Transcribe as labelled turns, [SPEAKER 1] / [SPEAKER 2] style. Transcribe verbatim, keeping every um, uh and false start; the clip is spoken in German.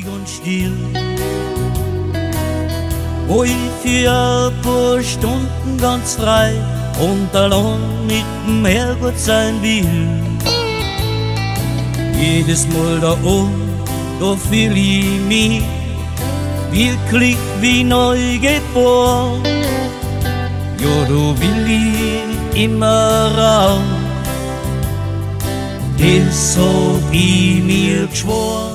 [SPEAKER 1] ruhig und still, wo ich für ein paar Stunden ganz frei und allein mit dem Herrgott sein will. Jedes Mal da oben, da fühl ich mich wirklich wie neu geboren. Ja, da will ich immer raus, das hab ich mir geschworen.